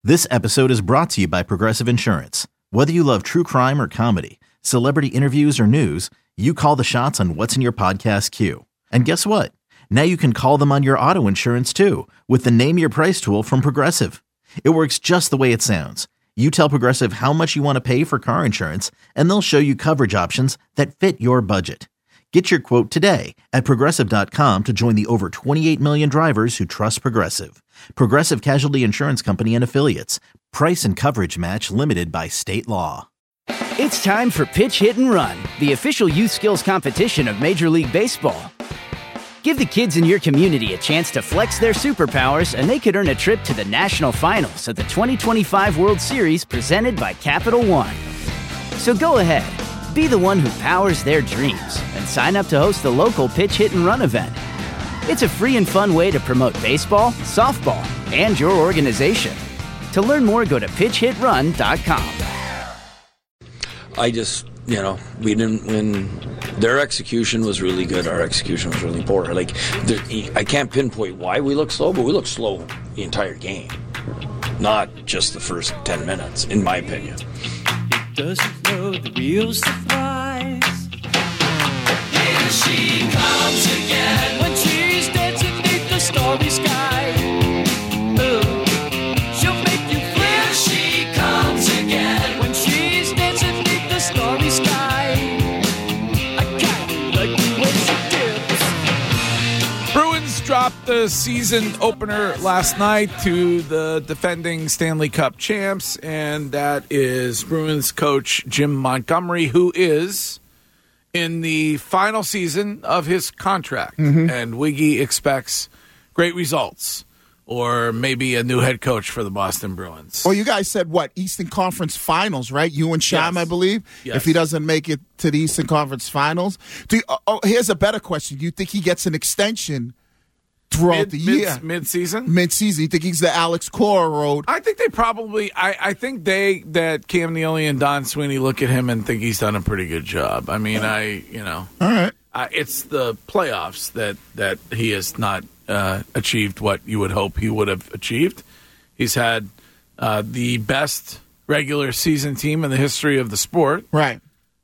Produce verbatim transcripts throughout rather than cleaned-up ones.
This episode is brought to you by Progressive Insurance. Whether you love true crime or comedy, celebrity interviews or news, you call the shots on what's in your podcast queue. And guess what? Now you can call them on your auto insurance too with the Name Your Price tool from Progressive. It works just the way it sounds. You tell Progressive how much you want to pay for car insurance, and they'll show you coverage options that fit your budget. Get your quote today at Progressive dot com to join the over twenty-eight million drivers who trust Progressive. Progressive Casualty Insurance Company and Affiliates. Price and coverage match limited by state law. It's time for Pitch, Hit, and Run, the official youth skills competition of Major League Baseball. Give the kids in your community a chance to flex their superpowers, and they could earn a trip to the national finals of the twenty twenty-five World Series presented by Capital One. So go ahead, be the one who powers their dreams, and sign up to host the local Pitch, Hit, and Run event. It's a free and fun way to promote baseball, softball, and your organization. To learn more, go to pitch hit run dot com. I just, you know, we didn't win. Their execution was really good. Our execution was really poor. Like, there, I can't pinpoint why we look slow, but we look slow the entire game, not just the first ten minutes, in my opinion. It doesn't know the real surprise. Here she comes again when she's dancing beneath the starry sky. Ooh, she'll make you feel. Here she comes again when she's dancing beneath the starry sky. I kinda like the way she dips. Bruins dropped the season opener last night to the defending Stanley Cup champs, and that is Bruins coach Jim Montgomery, who is in the final season of his contract. Mm-hmm. And Wiggy expects great results, or maybe a new head coach for the Boston Bruins. Well, you guys said, what, Eastern Conference Finals, right? You and Sham, yes. I believe, yes. If he doesn't make it to the Eastern Conference Finals. Do you, oh, here's a better question. Do you think he gets an extension throughout mid, the year? Mid, mid-season? Mid-season. You think he's the Alex Cora road? I think they probably, I, I think they, that Cam Neely and Don Sweeney look at him and think he's done a pretty good job. I mean, I, you know. All right. Uh, it's the playoffs that, that he has not uh, achieved what you would hope he would have achieved. He's had uh, the best regular season team in the history of the sport. Right.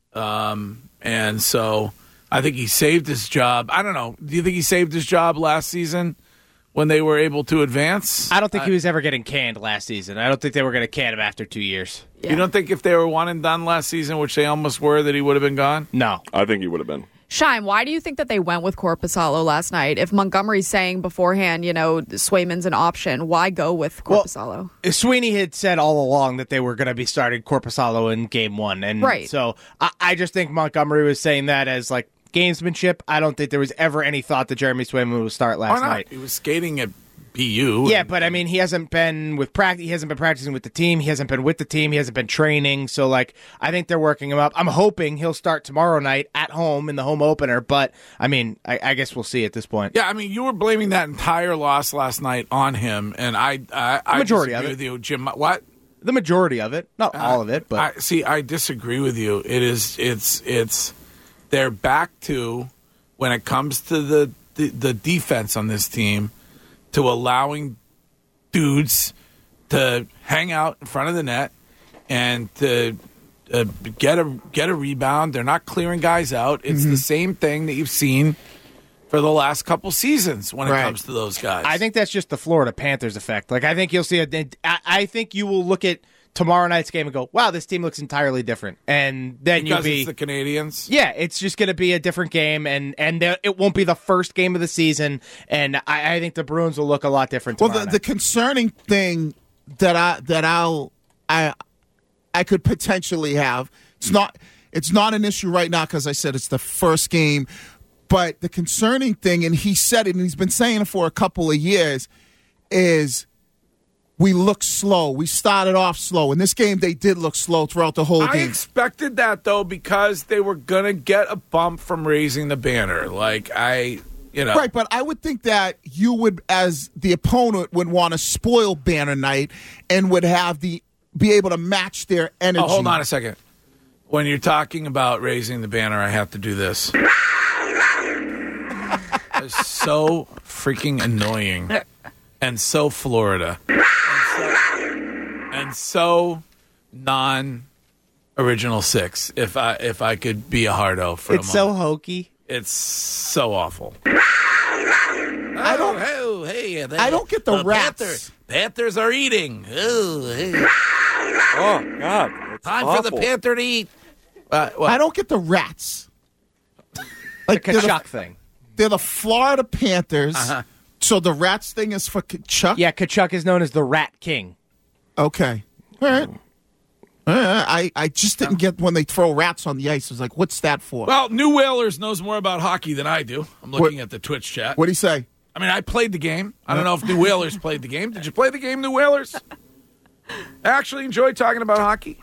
Um, and so I think he saved his job. I don't know. Do you think he saved his job last season when they were able to advance? I don't think I, he was ever getting canned last season. I don't think they were going to can him after two years. Yeah. You don't think if they were one and done last season, which they almost were, that he would have been gone? No. I think he would have been. Shime, why do you think that they went with Korpisalo last night? If Montgomery's saying beforehand, you know, Swayman's an option, why go with Korpisalo? Well, Sweeney had said all along that they were going to be starting Korpisalo in game one. And right. So I, I just think Montgomery was saying that as like gamesmanship. I don't think there was ever any thought that Jeremy Swayman would start last Why not? night. He was skating at B U. Yeah, but I mean, he hasn't been with practice. He hasn't been practicing with the team. He hasn't been with the team. He hasn't been training. So, like, I think they're working him up. I'm hoping he'll start tomorrow night at home in the home opener. But I mean, I, I guess we'll see at this point. Yeah, I mean, you were blaming that entire loss last night on him, and I, I, I majority disagree of it. with you, Jim. What? The majority of it, not uh, all of it, but I, see, I disagree with you. It is, it's, it's. They're back to when it comes to the the, the defense on this team to allowing dudes to hang out in front of the net and to uh, get a get a rebound. They're not clearing guys out. It's mm-hmm. the same thing that you've seen for the last couple seasons when it right. comes to those guys. I think that's just the Florida Panthers effect. Like, I think you'll see a. I think you will look at tomorrow night's game and go, wow, this team looks entirely different. And then because you'll be it's the Canadians. Yeah, it's just going to be a different game, and and it won't be the first game of the season. And I, I think the Bruins will look a lot different tomorrow Well, the, night. the concerning thing that I that I'll I I could potentially have, it's not it's not an issue right now because I said it's the first game, but the concerning thing, and he said it, and he's been saying it for a couple of years, is we look slow. We started off slow. In this game, they did look slow throughout the whole I game. I expected that, though, because they were going to get a bump from raising the banner. Like, I, you know. Right, but I would think that you would, as the opponent, would want to spoil banner night and would have the be able to match their energy. Oh, hold on a second. When you're talking about raising the banner, I have to do this. It's so freaking annoying and so Florida. And so, and so non-original six. If I if I could be a hardo for It's a so moment. hokey. It's so awful. I don't. Oh, hey, they, I don't get the rats. Panther, Panthers are eating. Oh, hey. Oh, God. That's Time awful. for the panther to eat. Uh, well, I don't get the rats. The Like they're Kachuk the, thing. they're the Florida Panthers. Uh-huh. So the rats thing is for Kachuk? Yeah, Kachuk is known as the Rat King. Okay. All right. All right. I, I just didn't get when they throw rats on the ice. I was like, what's that for? well, New Whalers knows more about hockey than I do. I'm looking What- at the Twitch chat. What do you say? I mean, I played the game. I don't know if New Whalers played the game. Did you play the game, New Whalers? I actually enjoy talking about hockey.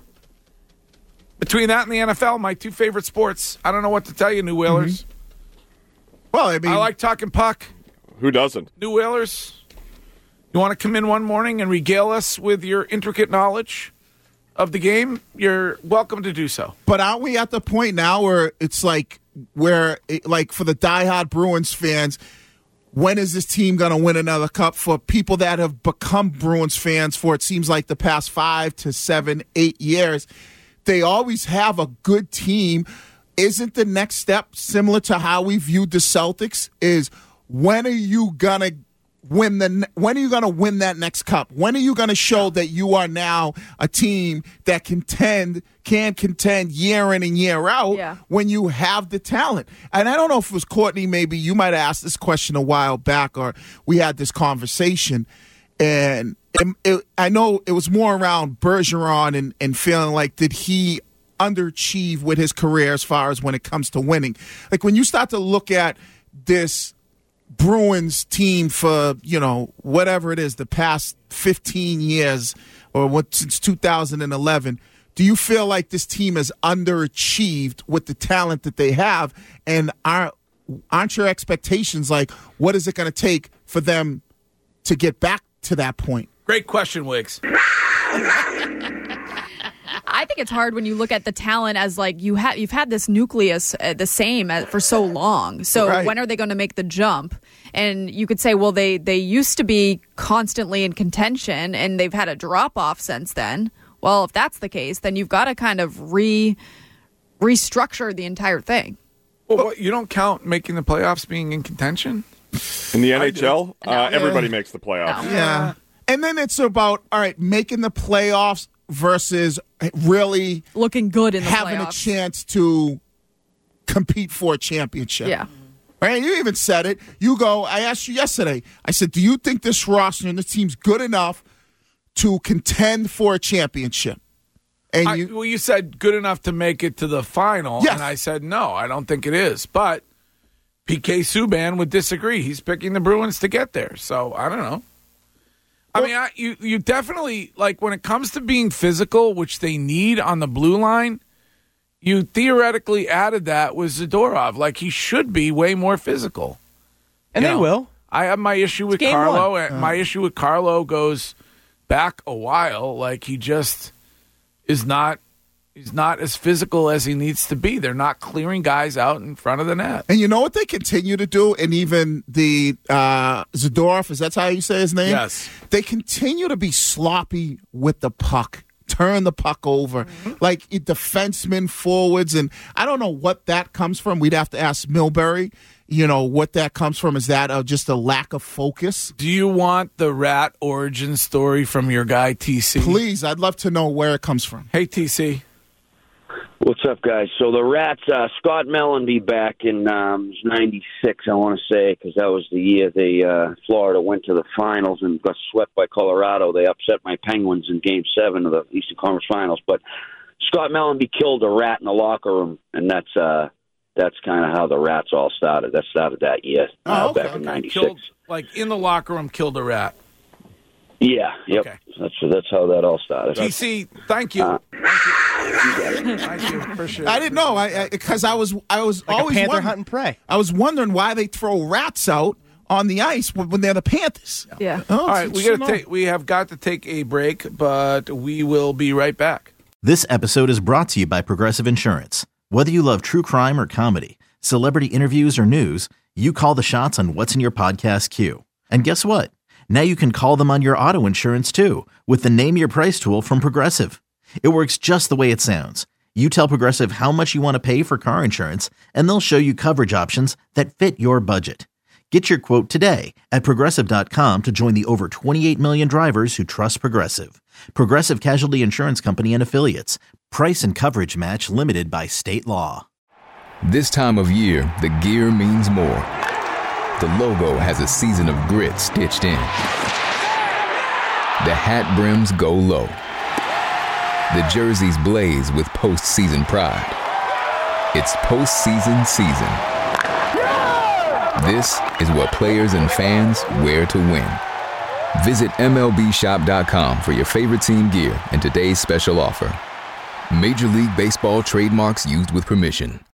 Between that and the N F L, my two favorite sports. I don't know what to tell you, New Whalers. Well, I mean, I like talking puck. Who doesn't? New Whalers, you want to come in one morning and regale us with your intricate knowledge of the game? You're welcome to do so. but aren't we at the point now where it's like, where, it, like, for the diehard Bruins fans, when is this team going to win another cup? For people that have become Bruins fans for it seems like the past five to seven, eight years, they always have a good team. Isn't the next step similar to how we viewed the Celtics? Is when are you going to win the when are you going to win that next cup? When are you going to show that you are now a team that contend can contend year in and year out Yeah. when you have the talent? And I don't know if it was Courtney, maybe you might have asked this question a while back, or we had this conversation, and it, it, I know it was more around Bergeron and, and feeling like, did he underachieve with his career as far as when it comes to winning? Like when you start to look at this Bruins team for, you know, whatever it is, the past fifteen years or what since two thousand eleven, do you feel like this team has underachieved with the talent that they have? And are, aren't your expectations like, what is it going to take for them to get back to that point? Great question, Wiggs. I think it's hard when you look at the talent as like you have you've had this nucleus uh, the same as, for so long. So Right. when are they going to make the jump? And you could say, well, they they used to be constantly in contention, and they've had a drop off since then. Well, if that's the case, then you've got to kind of re restructure the entire thing. Well, what, you don't count making the playoffs being in contention? In the N H L, uh, No. everybody makes the playoffs. No. Yeah. And then it's about, all right, making the playoffs versus really Looking good in the having playoffs. a chance to compete for a championship. Yeah. Right? You even said it. You go, I asked you yesterday, I said, do you think this roster and this team's good enough to contend for a championship? And I, you, well, you said good enough to make it to the final, Yes. and I said no, I don't think it is. But P K Subban would disagree. He's picking the Bruins to get there, so I don't know. I mean, I, you you definitely, like, when it comes to being physical, which they need on the blue line, you theoretically added that with Zadorov. Like, he should be way more physical. And You they know, will. I have my issue with game Carlo. one. And my issue with Carlo goes back a while. Like, he just is not he's not as physical as he needs to be. They're not clearing guys out in front of the net. and you know what they continue to do? And even the uh, Zadorov, is that how you say his name? Yes. They continue to be sloppy with the puck. Turn the puck over. Mm-hmm. Like defensemen, forwards, and I don't know what that comes from. We'd have to ask Milbury, you know, what that comes from. Is that uh, just a lack of focus? Do you want the rat origin story from your guy T C? Please, I'd love to know where it comes from. Hey, T C. What's up, guys? So the Rats, uh, Scott Mellenby back in um, ninety-six, I want to say, because that was the year they uh, Florida went to the finals and got swept by Colorado. They upset my Penguins in Game Seven of the Eastern Conference Finals. But Scott Mellenby killed a rat in the locker room, and that's uh, that's kind of how the Rats all started. That started that year, uh, Oh, okay, back in okay. ninety-six. Killed, like, in the locker room, killed a rat. Yeah, yep. Okay. That's that's how that all started. T C, thank you. Uh, thank you. Thank you. Appreciate I it. didn't know. I because I, I was I was Like always a panther wondering, hunting prey. I was wondering why they throw rats out on the ice when when they're the Panthers. Yeah. Oh, All right, it's we got to interesting. take. We have got to take a break, but we will be right back. This episode is brought to you by Progressive Insurance. Whether you love true crime or comedy, celebrity interviews or news, you call the shots on what's in your podcast queue. And guess what? Now you can call them on your auto insurance too with the Name Your Price tool from Progressive. It works just the way it sounds. You tell Progressive how much you want to pay for car insurance, and they'll show you coverage options that fit your budget. Get your quote today at Progressive dot com to join the over twenty-eight million drivers who trust Progressive. Progressive Casualty Insurance Company and Affiliates. Price and coverage match limited by state law. This time of year, the gear means more. The logo has a season of grit stitched in. The hat brims go low. The jerseys blaze with postseason pride. It's postseason season. This is what players and fans wear to win. Visit M L B shop dot com for your favorite team gear and today's special offer. Major League Baseball trademarks used with permission.